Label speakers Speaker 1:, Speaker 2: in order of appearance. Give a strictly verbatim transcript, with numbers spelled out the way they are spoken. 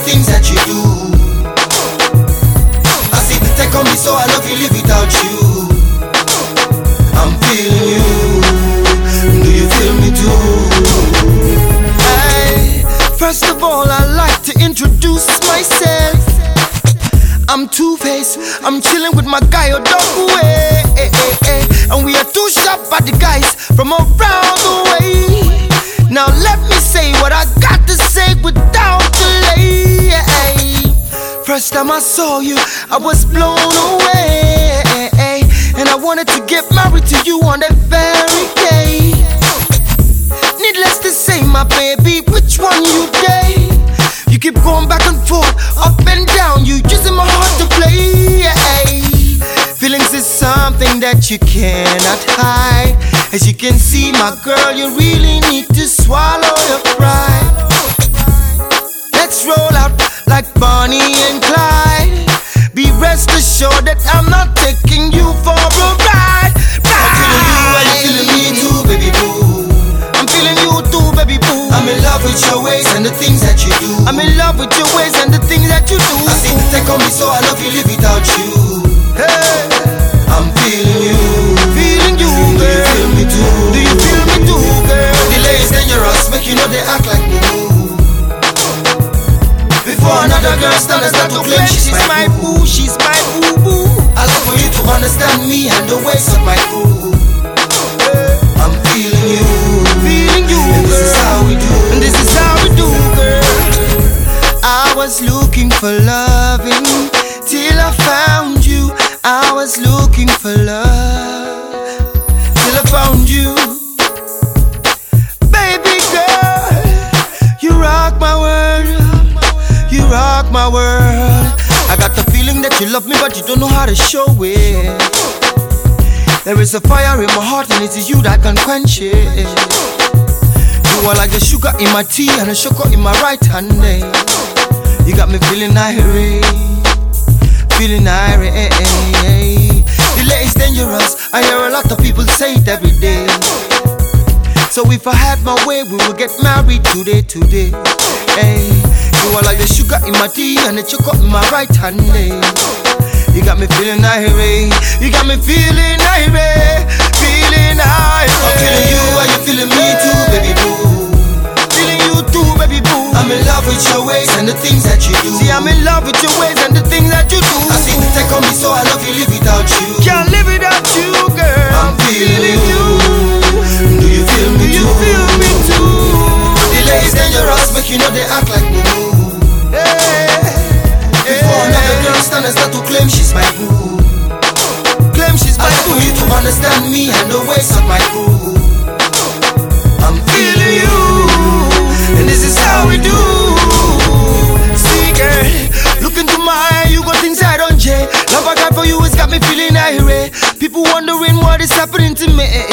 Speaker 1: things that you do. I see the tech on me, so I love you, live without you. I'm feeling you. Do you feel me too? Hey, first of all, I like to introduce myself. I'm Two-Face, I'm chilling with my guy Odogu, eh, eh, eh, eh. And we are two sharp body guys from around the way. Now let me say what I got to say without delay. First time I saw you, I was blown away, and I wanted to get married to you on that very day. Needless to say, my baby, which one you day? You keep going back and forth, up and down, you using my heart to play. Feelings is something that you cannot hide. As you can see, my girl, you really need to swallow your pride. Let's roll out like Bonnie and Clyde. Be rest assured that I'm not taking you for a ride. I'm feeling you and you feeling me too, baby boo. I'm feeling you too, baby boo. I'm in love with your ways and the things that you do. I'm in love with your ways and the things that you do. I see the tech on me, so I love you, live without you. Hey, I'm feeling you, feeling you, girl. Do you feel me too? Do you feel me too, girl? Delay is dangerous, make you know they act like me. Before another girl stand and start to claim she's my boo, she's my boo boo. I like for you to understand me and the ways of my crew. I'm feeling you, feeling you, and this is how we do, and this is how we do, girl. I was looking for loving till I found you. I was looking for love till I found you. Baby girl, you rock my world. You rock my world. I got the feeling that you love me, but you don't know how to show it. There is a fire in my heart, and it is you that can quench it. You are like the sugar in my tea and the sugar in my right hand. Eh? You got me feeling irate, feeling irate. Delay is dangerous. I hear a lot of people say it every day. So if I had my way, we would get married today, today. Hey. You are like the sugar in my tea and the chocolate in my right hand. Eh? You got me feeling irate. You got me feeling irate, feeling irate. I'm feeling you and you feeling me too, baby boo. Feeling you too, baby boo. I'm in love with your ways and the things that you do. See, I'm in love with your ways and the things that you do. I see the tech on me, so I love you, live without you. Can't live without you, girl. I'm feeling you. Do you feel me too? Do you feel me too? Delay is dangerous, make you know they act like me. Before another girl stand and start to claim she's my boo. Claim she's my boo. I like you to understand me and the ways of my crew. I'm feeling you, and this is how we do. See girl, look into my eye, you got things I don't change. Love I got for you has got me feeling irate. People wondering what is happening to me.